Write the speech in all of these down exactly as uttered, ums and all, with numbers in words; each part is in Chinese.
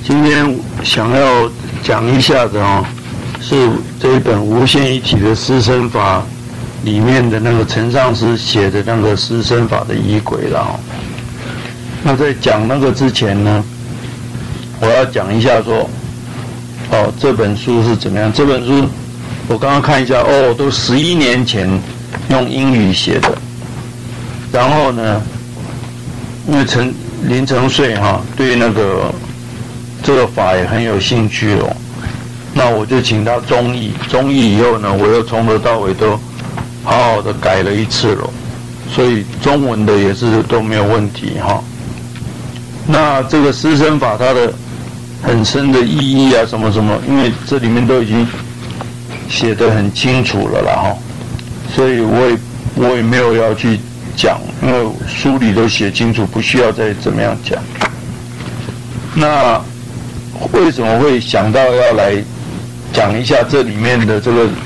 今天想要讲一下的哦，是这一本无限一体的师生法里面的那个陈上师写的那个师生法的仪轨了哦。那在讲那个之前呢，我要讲一下说，哦，这本书是怎么样？这本书我刚刚看一下，哦，都十一年前用英语写的。然后呢，因为陈林承岁哈对那个这个法也很有兴趣哦，那我就请他中译，中译以后呢，我又从头到尾都好好的改了一次了，所以中文的也是都没有问题哈。那这个师生法它的很深的意义啊，什么什么，因为这里面都已经写得很清楚了啦哈，所以我也我也没有要去讲，因为书里都写清楚，不需要再怎么样讲。那为什么会想到要来讲一下这里面的这个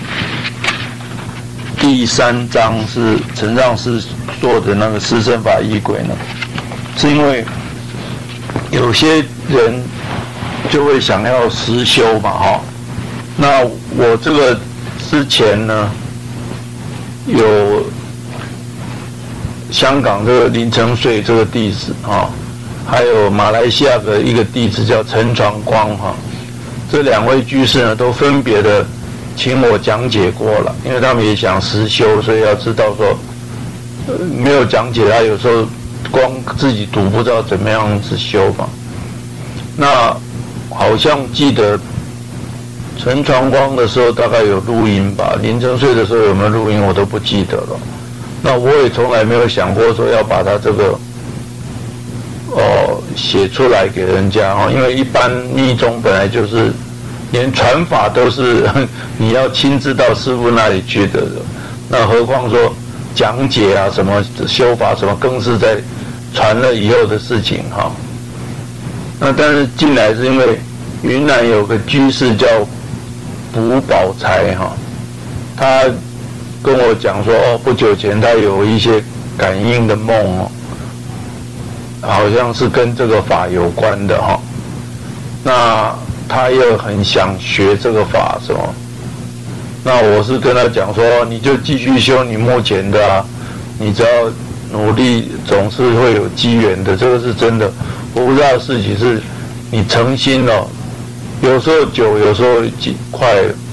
第三章是陈上师做的那个师生法仪轨呢？是因为有些人就会想要实修嘛，哈。那我这个之前呢，有香港这个林承岁这个弟子啊，还有马来西亚的一个弟子叫陈传光哈，这两位居士呢都分别的请我讲解过了，因为他们也想实修，所以要知道说，呃，没有讲解，他有时候光自己读不知道怎么样子修嘛。那好像记得陈传光的时候大概有录音吧，林承岁的时候有没有录音我都不记得了。那我也从来没有想过说要把它这个哦写出来给人家哦，因为一般密宗本来就是连传法都是你要亲自到师父那里去的，那何况说讲解啊什么修法什么，更是在传了以后的事情哈。那但是进来是因为云南有个居士叫卜宝才哈，他跟我讲说，哦，不久前他有一些感应的梦哦，好像是跟这个法有关的哈。那他又很想学这个法是吗？那我是跟他讲说，你就继续修你目前的啊，你只要努力，总是会有机缘的，这个是真的。我不知道事情是你诚心哦，有时候久，有时候快。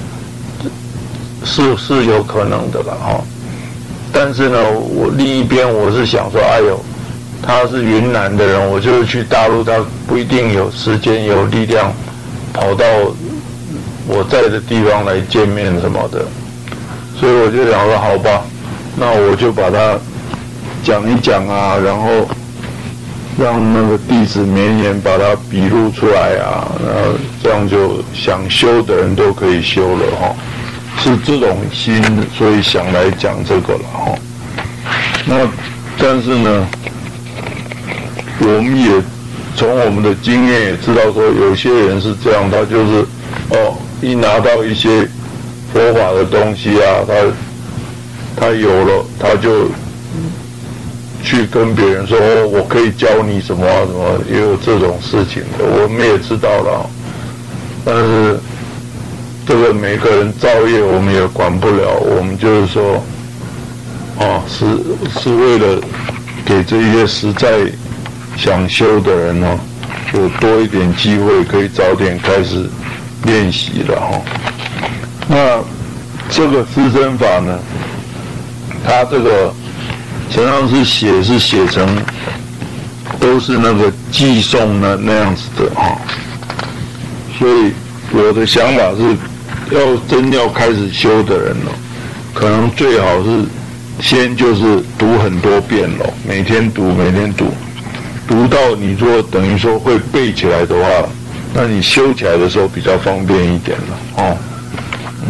是是有可能的了哈，但是呢，我另一边我是想说，哎呦，他是云南的人，我就是去大陆，他不一定有时间有力量跑到我在的地方来见面什么的，所以我就想说，好吧，那我就把它讲一讲啊，然后让那个弟子绵延把它笔录出来啊，然后这样就想修的人都可以修了哈。是这种心，所以想来讲这个了哈。那但是呢，我们也从我们的经验也知道说，有些人是这样，他就是哦，一拿到一些佛法的东西啊，他他有了，他就去跟别人说，哦，我可以教你什么啊什么，也有这种事情的，我们也知道了，但是。这个每个人造业我们也管不了，我们就是说，哦，是是为了给这些实在想修的人哦，有多一点机会，可以早点开始练习了哈。那这个师生法呢，他这个陈上师写是写成都是那个寄送呢那样子的哈，所以我的想法是。要真要开始修的人哦，可能最好是先就是读很多遍咯，每天读，每天读，读到你如果等于说会背起来的话，那你修起来的时候比较方便一点了哦。嗯，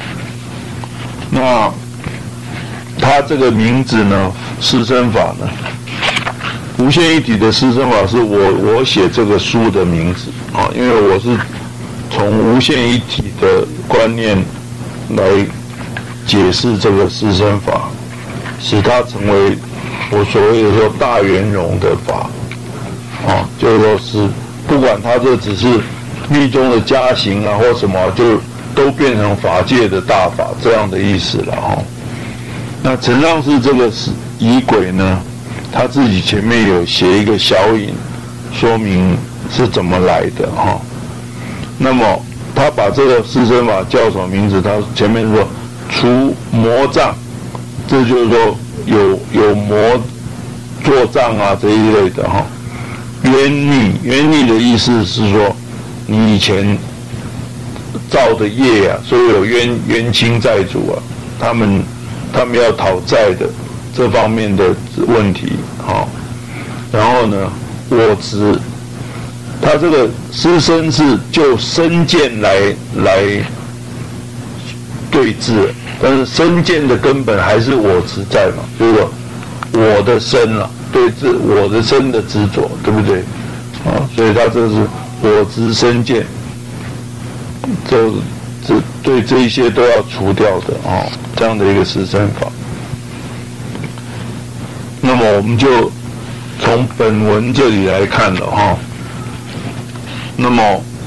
那他这个名字呢，师生法呢，无限一体的师生法是我我写这个书的名字啊，因为我是。从无限一体的观念来解释这个师生法，使它成为我所谓的说大圆融的法，啊，就是说是不管他这只是密宗的加行啊或什么，就都变成法界的大法这样的意思了哈。那陈上士这个是仪轨呢，他自己前面有写一个小引，说明是怎么来的哈。那么他把这个四身法叫什么名字？他前面说除魔障，这就是说有有魔作障啊这一类的哈。冤逆，冤逆的意思是说你以前造的业啊，所以有冤冤亲债主啊，他们他们要讨债的这方面的问题哈。然后呢，我执，他这个师身是就身见来来对峙，但是身见的根本还是我执在嘛，就是说我的身啊，对峙我的身的执着，对不对？啊，所以他这是我执身见，这这对这一些都要除掉的啊，这样的一个师身法。那么我们就从本文这里来看了哈。那么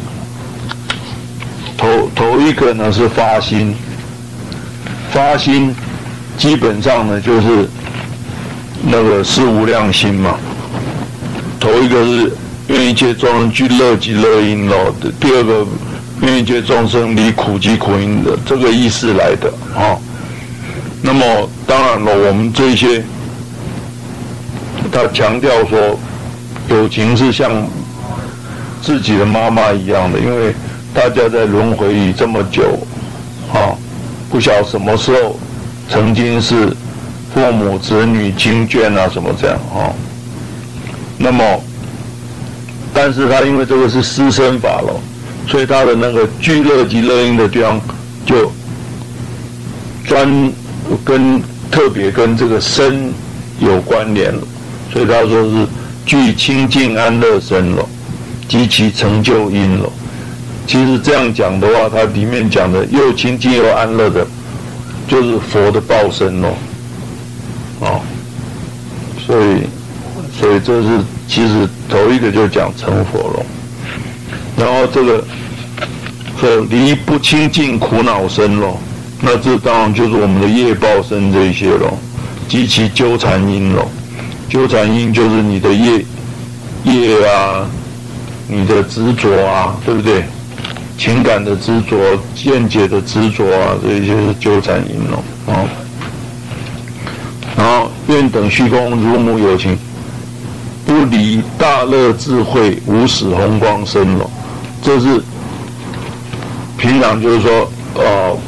头头一个呢是发心，发心基本上呢就是那个是无量心嘛。头一个是愿一切众生具乐即乐因咯的，第二个愿一切众生离苦即苦因的这个意思来的啊、哦。那么当然了，我们这些他强调说有情是像自己的妈妈一样的，因为大家在轮回里这么久啊，不晓什么时候曾经是父母子女亲眷啊什么这样啊。那么但是他因为这个是师身法了，所以他的那个具乐即乐因的地方就专跟特别跟这个身有关联了，所以他说是具清净安乐身了，及其成就因了。其实这样讲的话，它里面讲的又清净又安乐的，就是佛的报身咯。哦，所以所以这是其实头一个就讲成佛了，然后这个和离不清净苦恼身咯，那这当然就是我们的业报身这一些咯，及其纠缠因咯。纠缠因就是你的业业啊，你的执着啊，对不对？情感的执着、见解的执着啊，这一些是纠缠因咯。哦，然后愿等虚空如母有情，不离大乐智慧无始红光身咯。这是平常就是说，呃，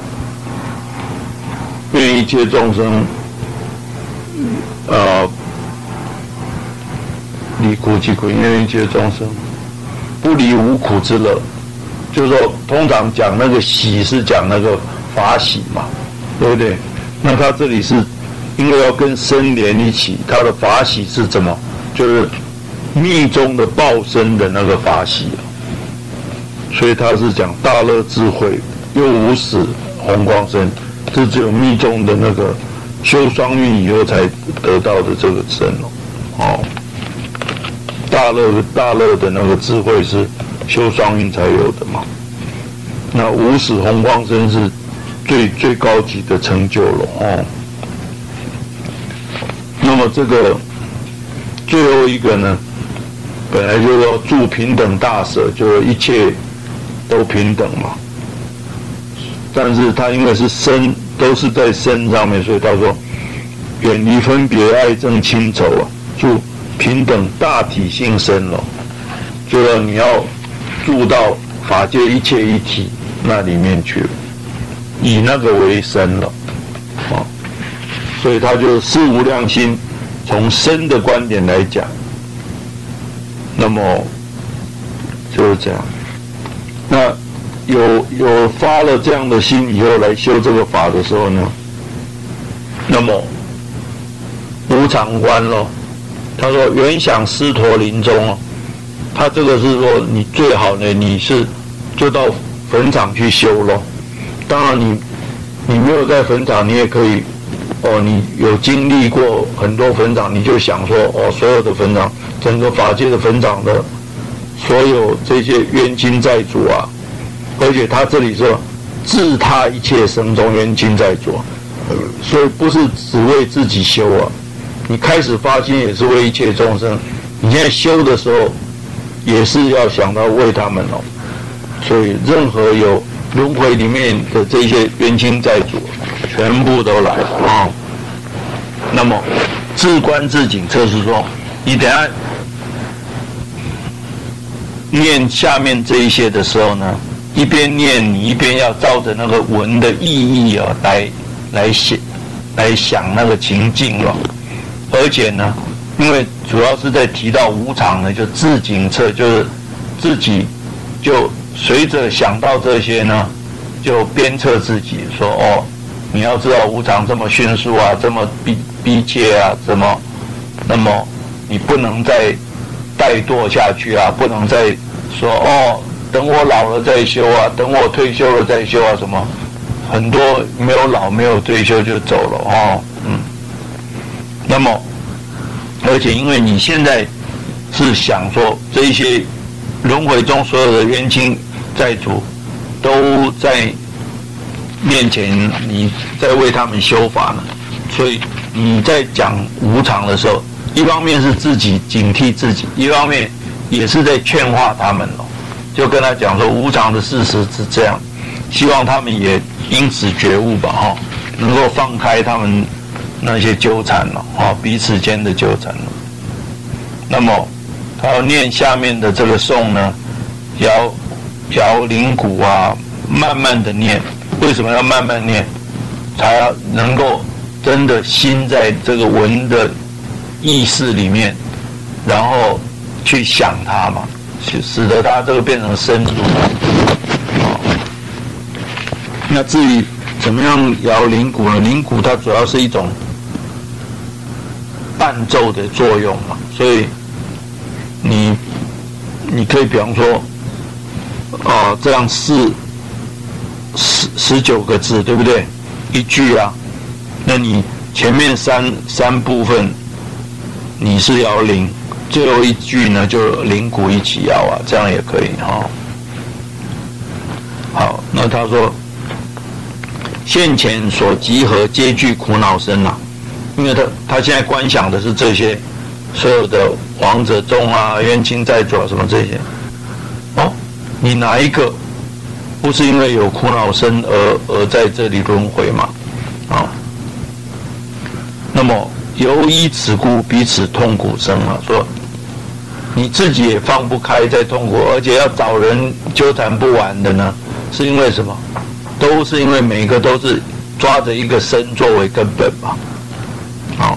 愿一切众生，呃。离苦即苦因，愿一切众生不离无苦之乐。就是说，通常讲那个喜是讲那个法喜嘛，对不对？那他这里是因为要跟身连一起，他的法喜是怎么？就是密宗的报身的那个法喜，所以他是讲大乐智慧又无始红光身，这只有密宗的那个修双运以后才得到的这个身哦。哦，大乐大乐的那个智慧是修双运才有的嘛。那无始红光身是最最高级的成就了哦。那么这个最后一个呢，本来就说住平等大舍，就是一切都平等嘛。但是他因为是身，都是在身上面，所以他说远离分别爱憎亲仇啊，住平等大体性身了，就说你要住到法界一切一体那里面去了，以那个为身了，啊，所以他就事无量心，从身的观点来讲，那么就是这样。那有有发了这样的心以后来修这个法的时候呢，那么无常观咯。他说原想狮驼林中哦，他这个是说你最好呢，你是就到坟场去修咯。当然你你没有在坟场，你也可以哦，你有经历过很多坟场，你就想说哦，所有的坟场，整个法界的坟场的所有这些冤亲债主啊，而且他这里说自他一切生中冤亲债主，所以不是只为自己修啊，你开始发心也是为一切众生，你现在修的时候也是要想到为他们哦。所以任何有轮回里面的这些冤亲债主，全部都来啊、哦。那么自观自警，就是说，你等一下念下面这一些的时候呢，一边念，你一边要照着那个文的意义啊，来来写，来想那个情境了。而且呢，因为主要是在提到无常呢，就自警测，就是自己就随着想到这些呢，就鞭策自己说：哦，你要知道无常这么迅速啊，这么逼逼切啊，怎么，那么你不能再怠惰下去啊，不能再说哦，等我老了再修啊，等我退休了再修啊，什么很多没有老没有退休就走了哦，嗯。那么，而且因为你现在是想说这一些轮回中所有的冤亲债主都在面前，你在为他们修法呢，所以你在讲无常的时候，一方面是自己警惕自己，一方面也是在劝化他们哦，就跟他讲说无常的事实是这样，希望他们也因此觉悟吧，哈，能够放开他们那些纠缠了，哈，彼此间的纠缠了。那么他要念下面的这个颂呢，摇摇铃鼓啊，慢慢的念。为什么要慢慢念？才要能够真的心在这个文的意识里面，然后去想它嘛，使得它这个变成深入。那至于怎么样摇铃鼓呢？铃鼓它主要是一种伴奏的作用嘛，所以你你可以比方说，啊、呃，这样四十十九个字，对不对？一句啊，那你前面三三部分你是摇铃，最后一句呢就铃鼓一起摇啊，这样也可以哈、哦。好，那他说现前所集合皆具苦恼身啊，因为他他现在观想的是这些所有的亡者众啊、冤亲债主啊什么这些。哦，你哪一个不是因为有苦恼身而而在这里轮回嘛？啊，那么由依此故彼此痛苦生啊，说你自己也放不开，在痛苦，而且要找人纠缠不完的呢，是因为什么？都是因为每个都是抓着一个身作为根本嘛。好，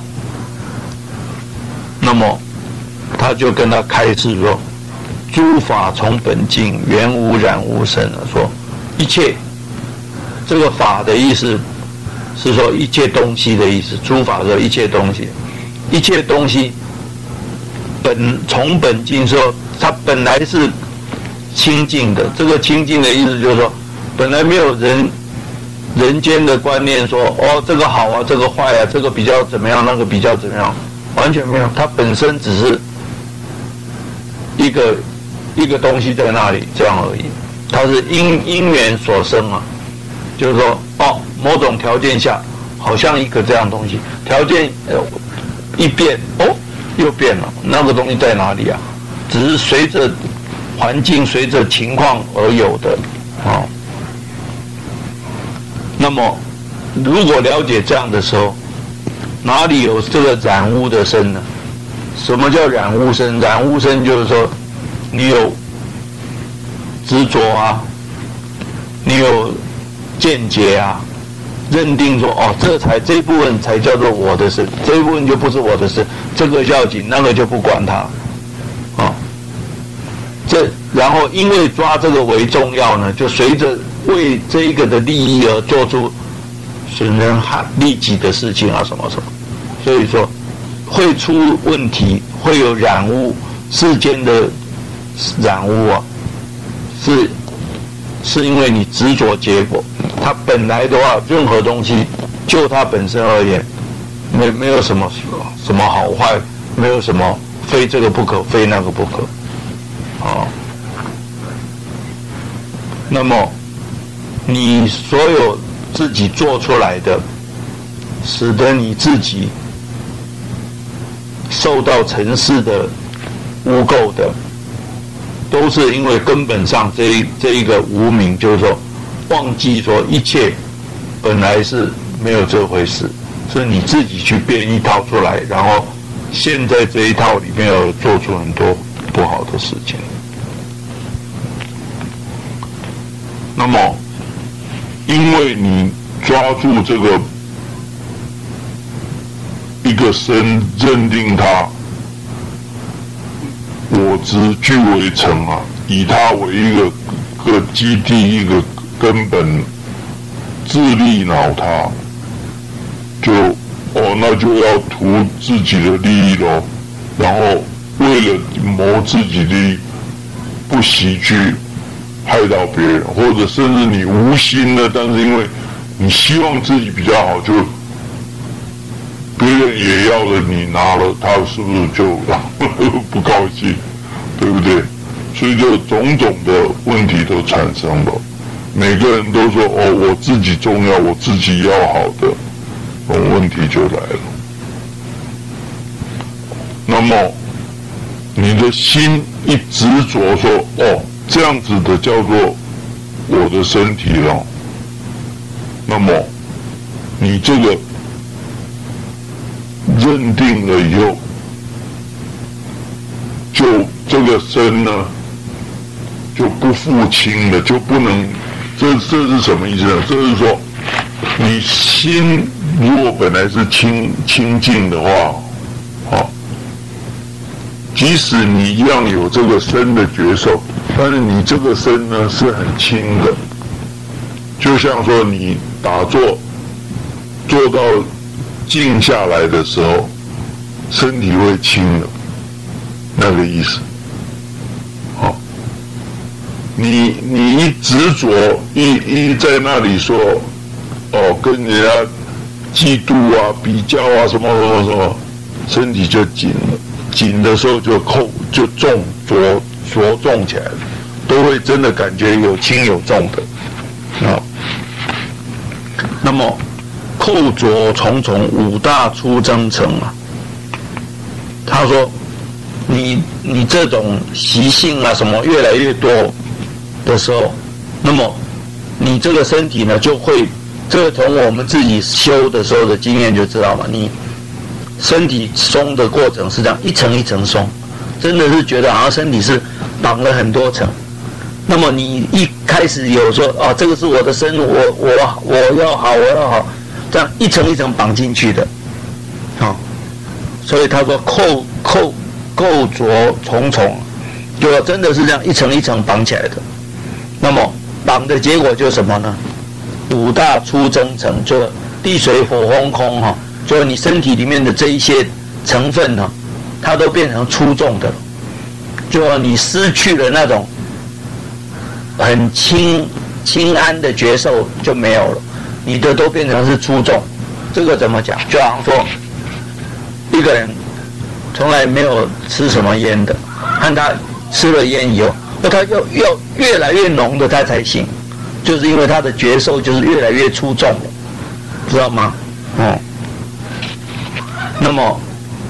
那么他就跟他开示说：诸法从本净，原无染无生啊。说一切，这个法的意思是说一切东西的意思。诸法说一切东西，一切东西本从本净说，它本来是清净的。这个清净的意思就是说，本来没有人人间的观念说，哦，这个好啊，这个坏啊，这个比较怎么样，那个比较怎么样，完全没有。它本身只是一个一个东西在那里这样而已。它是因因缘所生啊，就是说，哦，某种条件下，好像一个这样东西，条件呃一变，哦，又变了，那个东西在哪里啊？只是随着环境、随着情况而有的啊。那么，如果了解这样的时候，哪里有这个染污的身呢？什么叫染污身？染污身就是说，你有执着啊，你有见解啊，认定说哦，这才这一部分才叫做我的事，这一部分就不是我的事，这个要紧，那个就不管它，啊、哦，这然后因为抓这个为重要呢，就随着为这一个的利益而做出损人害利己的事情啊，什么什么，所以说会出问题，会有染污，世间的染污啊。是，是因为你执着结果，它本来的话，任何东西就它本身而言，没没有什么什么好坏，没有什么非这个不可，非那个不可，啊， 啊。那么你所有自己做出来的，使得你自己受到尘世的污垢的，都是因为根本上这一这一个无明，就是说忘记说一切本来是没有这回事，是你自己去编一套出来，然后现在这一套里面有做出很多不好的事情。那么因为你抓住这个一个身，认定它我执俱为成啊，以它为一个个基地，一个根本，自利恼他，就哦，那就要图自己的利益咯，然后为了谋自己的利益，不惜去害到别人，或者甚至你无心的，但是因为你希望自己比较好，就别人也要了，你拿了，他是不是就不高兴，对不对？所以就种种的问题都产生了。每个人都说哦，我自己重要，我自己要好的，这种问题就来了。那么你的心一执着说哦，这样子的叫做我的身体了，那么你这个认定了以后，就这个身呢就不复清了，就不能，这这是什么意思呢？这是说你心如果本来是清清净的话，啊，即使你一样有这个身的觉受，但是你这个身呢是很轻的，就像说你打坐做到静下来的时候，身体会轻的，那个意思。好，你你一执着，一一在那里说，哦，跟人家嫉妒啊、比较啊，什么什么什么，身体就紧了，紧的时候就扣就重着着重起来了，都会真的感觉有轻有重的，啊。那么扣着重重，五大出征程啊。他说你你这种习性啊什么越来越多的时候，那么你这个身体呢就会，这个从我们自己修的时候的经验就知道嘛，你身体松的过程是这样一层一层松，真的是觉得好像身体是绑了很多层。那么你一开始有说啊，这个是我的身，我我我要好，我要好，这样一层一层绑进去的，好、哦，所以他说扣扣构着重重，就真的是这样一层一层绑起来的。那么绑的结果就是什么呢？五大出征程，就地水火风空哈，就是你身体里面的这一些成分呢，它都变成粗重的，就你失去了那种很轻轻安的觉受就没有了，你的都变成是粗重。这个怎么讲？就好像说一个人从来没有吃什么烟的，看他吃了烟以后，那他要要越来越浓的他才行，就是因为他的觉受就是越来越粗重了，知道吗？哦，那么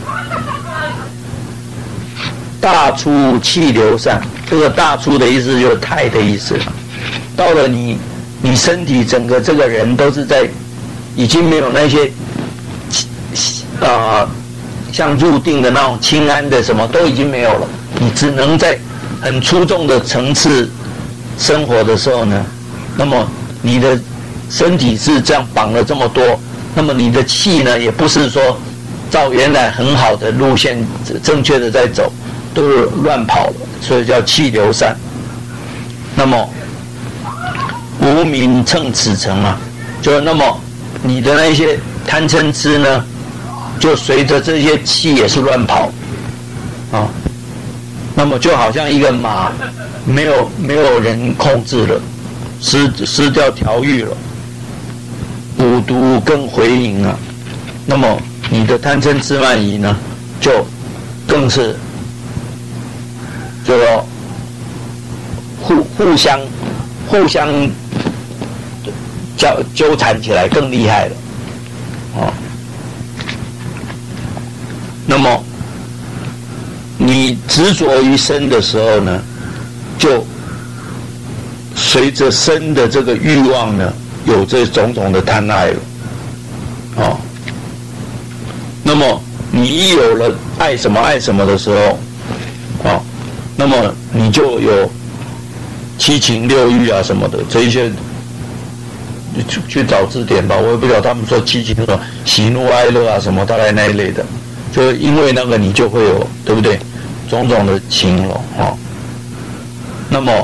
大出气流散，这个大出的意思就是太的意思了。到了你你身体整个这个人都是在已经没有那些啊、呃、像入定的那种清安的什么都已经没有了，你只能在很粗重的层次生活的时候呢，那么你的身体是这样绑了这么多，那么你的气呢也不是说照原来很好的路线正确的在走，都是乱跑了，所以叫气流散。那么无明乘此程啊，就那么你的那些贪嗔痴呢，就随着这些气也是乱跑啊。那么就好像一个马没有没有人控制了，失失掉调御了，五毒更回营啊。那么你的贪嗔痴慢疑呢，就更是就要互互相互相交纠缠起来更厉害了，哦。那么你执着于身的时候呢，就随着身的这个欲望呢，有这种种的贪爱了，哦。那么你一有了爱什么爱什么的时候，哦，那么你就有七情六欲啊什么的这一些，去去找字典吧，我也不知道他们说七情什么喜怒哀乐啊什么，大概那一类的。就因为那个你就会有，对不对？种种的情了，哦。那么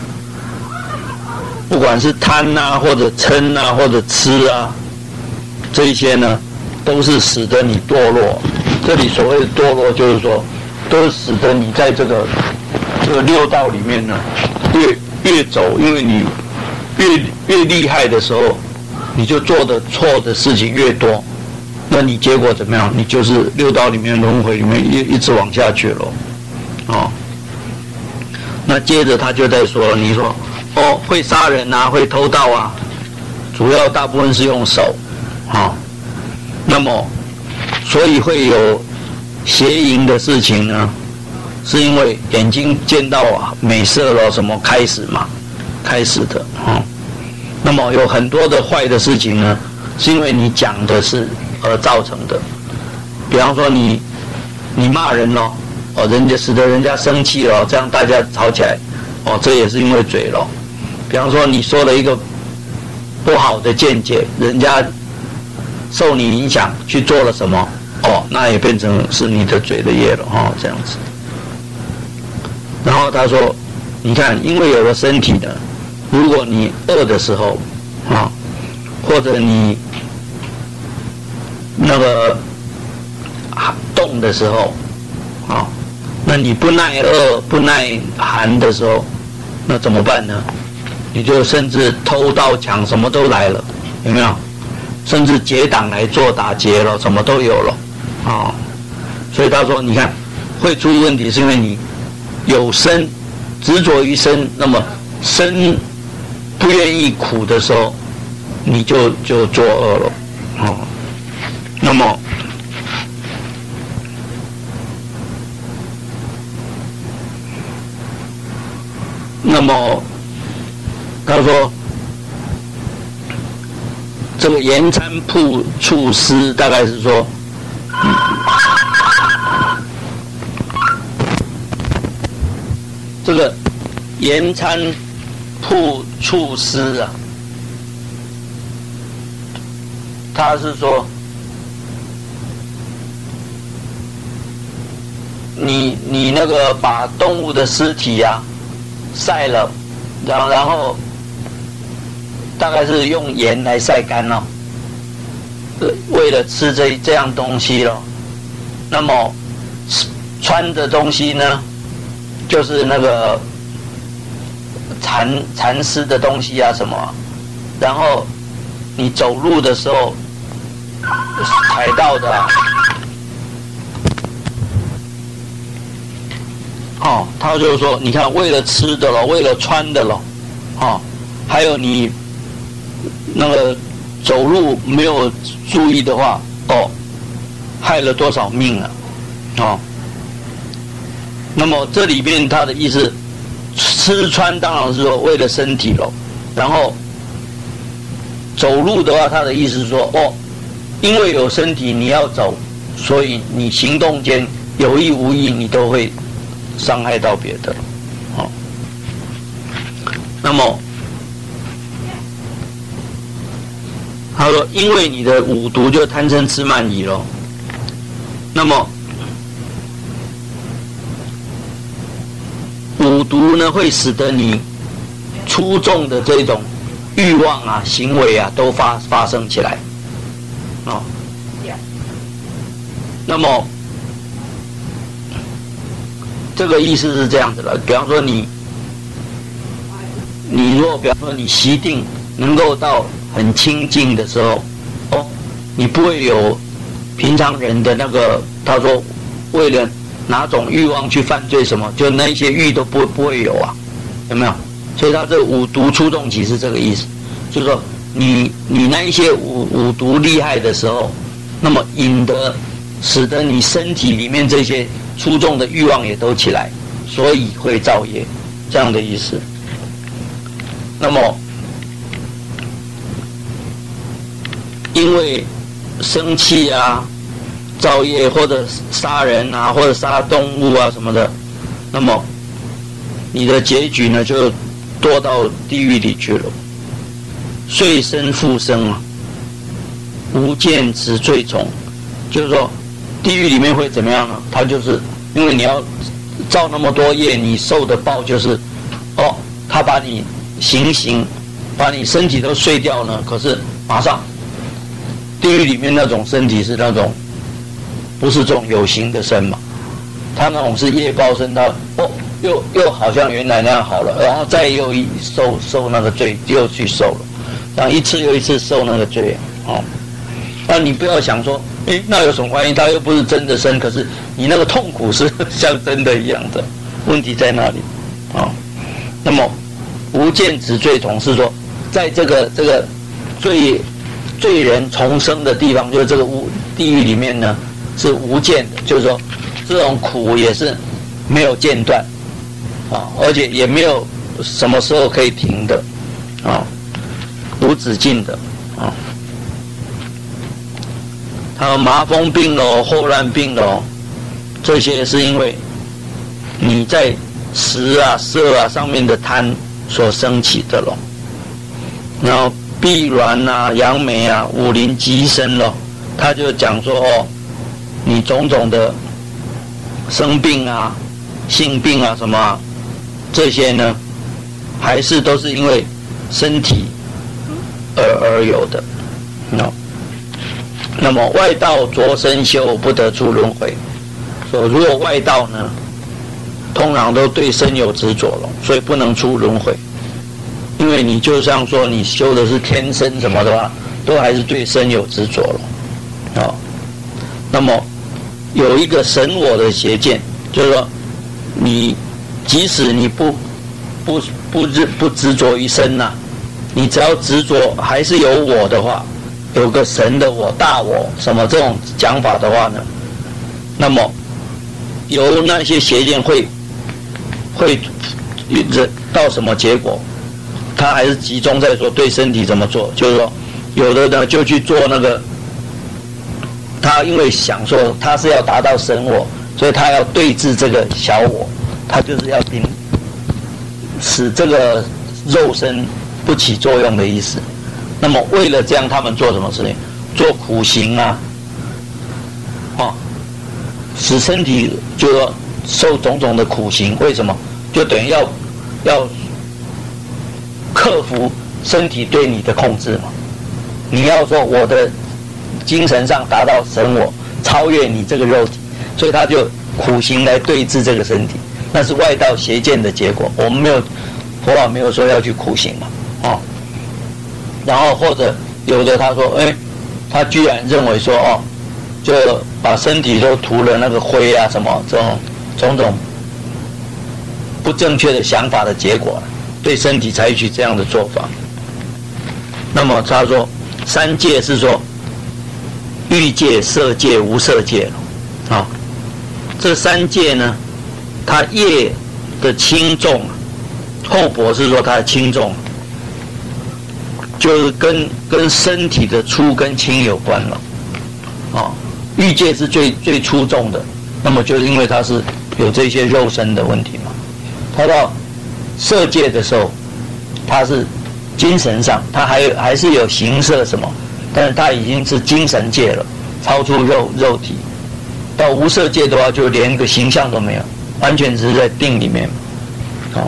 不管是贪啊，或者嗔啊，或者痴啊，这一些呢，都是使得你堕落。这里所谓的堕落，就是说，都是使得你在这个这个六道里面呢，越越走，因为你越越厉害的时候，你就做的错的事情越多。那你结果怎么样？你就是六道里面轮回里面一一直往下去了，哦。那接着他就在说，你说哦，会杀人啊，会偷盗啊，主要大部分是用手，哦。那么，所以会有邪淫的事情呢，是因为眼睛见到美色了，什么开始嘛，开始的，哦。那么有很多的坏的事情呢，是因为你讲的是而造成的，比方说你你骂人咯，哦，人家使得人家生气了，这样大家吵起来，哦，这也是因为嘴咯。比方说你说了一个不好的见解，人家受你影响去做了什么，哦，那也变成是你的嘴的业了，哦，这样子。然后他说，你看，因为有了身体呢，如果你饿的时候，啊，或者你那个冻的时候，啊，那你不耐饿不耐寒的时候，那怎么办呢？你就甚至偷盗抢什么都来了，有没有？甚至结党来做打劫了，什么都有了，啊，所以他说，你看会出问题，是因为你有身执着于身，那么身不愿意苦的时候，你就就作恶了，啊。那么，那么，他说，这个言参铺处施，大概是说，嗯、这个言参铺处施啊，他是说。你你那个把动物的尸体啊晒了，然后然后大概是用盐来晒干了，为了吃这这样东西了。那么穿的东西呢，就是那个蚕蚕丝的东西啊什么，然后你走路的时候踩到的啊。哦，他就是说，你看，为了吃的了，为了穿的了，哦，还有你那个走路没有注意的话，哦，害了多少命啊，哦。那么这里面他的意思，吃穿当然是说为了身体了，然后走路的话，他的意思是说，哦，因为有身体你要走，所以你行动间有意无意你都会伤害到别的，好。那么他说，因为你的五毒就贪嗔痴慢疑咯，那么五毒呢会使得你粗重的这种欲望啊、行为啊都发发生起来，哦。那么这个意思是这样子的，比方说你，你如果比方说你习定能够到很清净的时候，哦，你不会有平常人的那个，他说为了哪种欲望去犯罪什么，就那些欲都不不会有啊， 有没有？所以他这五毒出众起是这个意思，就是说你你那一些五五毒厉害的时候，那么引得使得你身体里面这些出众的欲望也都起来，所以会造业，这样的意思。那么因为生气啊、造业或者杀人啊，或者杀动物啊什么的，那么你的结局呢就堕到地狱里去了，遂生复生啊，无间执罪从，就是说地狱里面会怎么样呢？它就是因为你要造那么多业，你受的报就是哦，他把你行刑，把你身体都碎掉呢，可是马上地狱里面那种身体是那种不是这种有形的身嘛，他那种是业报身，他哦又又好像原来那样好了，然后再又一受受那个罪，又去受了，这样一次又一次受那个罪哦。那你不要想说，诶，那有什么关系？他又不是真的身，可是你那个痛苦是像真的一样的，问题在那里啊、哦。那么无间执罪从是说，在这个这个罪罪人重生的地方，就是这个无地狱里面呢是无间的，就是说这种苦也是没有间断啊，而且也没有什么时候可以停的啊，无止境的啊。还有麻风病咯、霍乱病咯，这些是因为你在食啊、色啊上面的贪所生起的咯。然后闭挛啊、杨梅啊、五灵极生咯，他就讲说哦，你种种的生病啊、性病啊什么啊，这些呢，还是都是因为身体而而有的。no. 那么外道着身修，不得出轮回。说如果外道呢，通常都对身有执着了，所以不能出轮回。因为你就像说你修的是天身什么的话，都还是对身有执着了。哦，那么有一个神我的邪见，就是说你即使你不不不执不执着于身呐、啊，你只要执着还是有我的话，有个神的我、大我什么这种讲法的话呢，那么由那些邪见会会到什么结果？他还是集中在说对身体怎么做，就是说有的呢就去做那个，他因为想说他是要达到神我，所以他要对治这个小我，他就是要顶使这个肉身不起作用的意思。那么为了这样，他们做什么事情？做苦行啊，哦，使身体就说受种种的苦行。为什么？就等于要要克服身体对你的控制嘛。你要说我的精神上达到神我，超越你这个肉体，所以他就苦行来对治这个身体。那是外道邪见的结果。我们没有佛法没有说要去苦行嘛，哦。然后或者有的他说，哎，他居然认为说，哦，就把身体都涂了那个灰啊，什么这种种种不正确的想法的结果，对身体采取这样的做法。那么他说，三界是说欲界、色界、无色界了，啊，这三界呢，它业的轻重，后博是说它的轻重。就是跟跟身体的粗跟轻有关了，啊，欲界是最最出众的，那么就是因为它是有这些肉身的问题嘛。它到色界的时候，它是精神上，它还有还是有形色什么，但是它已经是精神界了，超出肉肉体。到无色界的话，就连个形象都没有，完全只是在定里面，啊。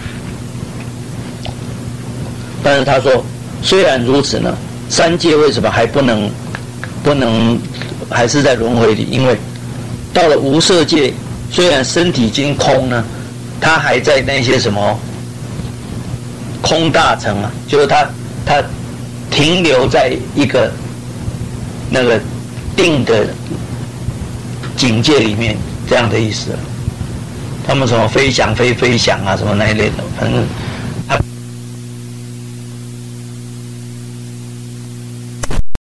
但是他说。虽然如此呢，三界为什么还不能不能还是在轮回里？因为到了无色界，虽然身体已经空呢，它还在那些什么空大层啊，就是它它停留在一个那个定的境界里面，这样的意思。 他们什么飞翔飞飞翔啊，什么那一类的，反正